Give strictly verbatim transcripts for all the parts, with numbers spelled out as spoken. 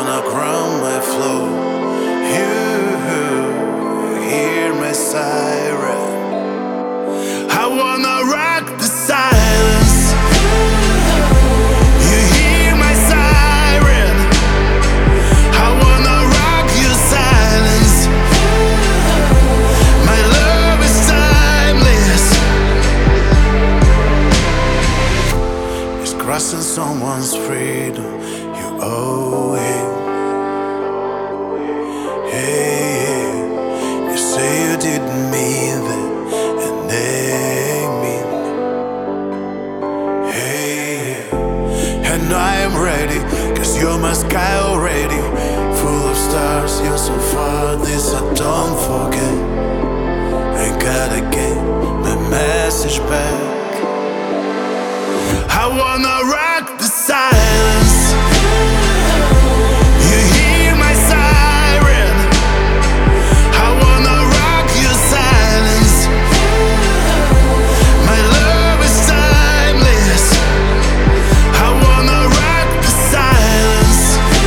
wanna ground my flow. You hear my siren. I wanna rock the silence. You hear my siren. I wanna rock your silence. My love is timeless. It's crossing someone's freedom. You owe it. Hey, you say you didn't mean that, and they mean. Hey, and I am ready, cause you're my sky already. Full of stars, you're so far, this I don't forget. I gotta get my message back. I wanna rock the silence. You hear my siren. I wanna rock your silence. My love is timeless. I wanna rock the silence.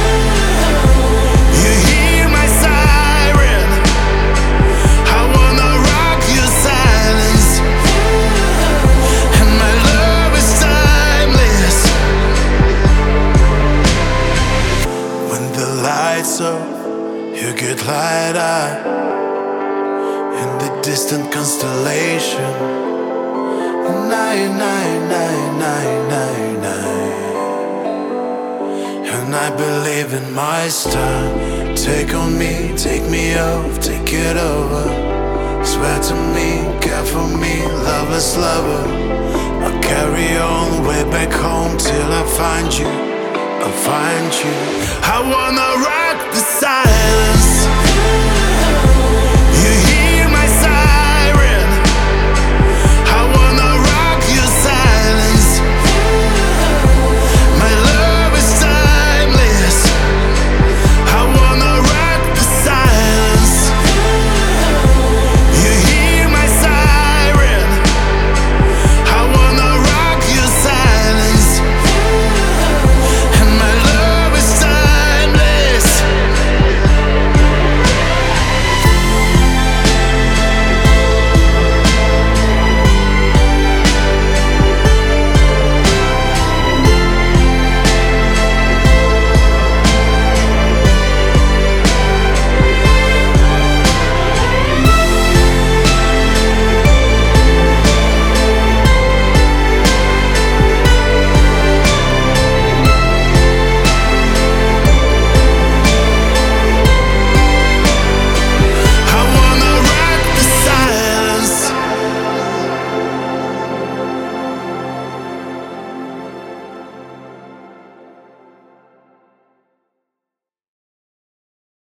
You hear my siren. I wanna rock your silence. And my love is timeless. When the lights up, you get light up in the distant constellation. Nine, nine, nine, nine, nine, nine. And I believe in my star. Take on me, take me off, take it over. Swear to me, care for me, loveless lover. I'll carry on way back home till I find you. I'll find you. I wanna rock the silence.